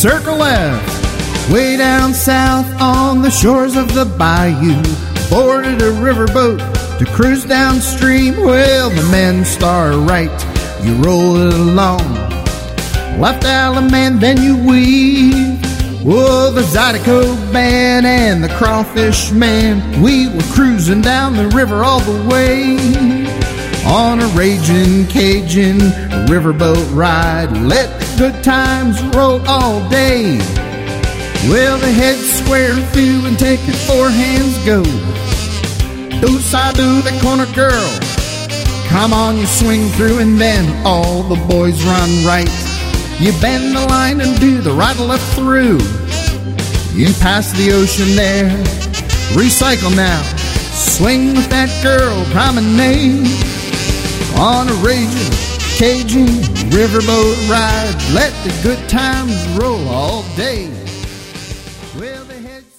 circle left. Way down south on the shores of the bayou, boarded a riverboat to cruise downstream. Well, the men star right, you roll it along. Left Alaman, then you weave. Whoa, the Zydeco band and the Crawfish Man, we were cruising down the river all the way on a raging Cajun riverboat ride. Let the good times roll all day. Well, they head square through and take it four hands go. Do-sa-do, the corner girl, come on, you swing through, and then all the boys run right. You bend the line and do the right left through. You pass the ocean there, recycle now. Swing with that girl, promenade on a raging Cajun riverboat ride. Let the good times roll all day. Well, they head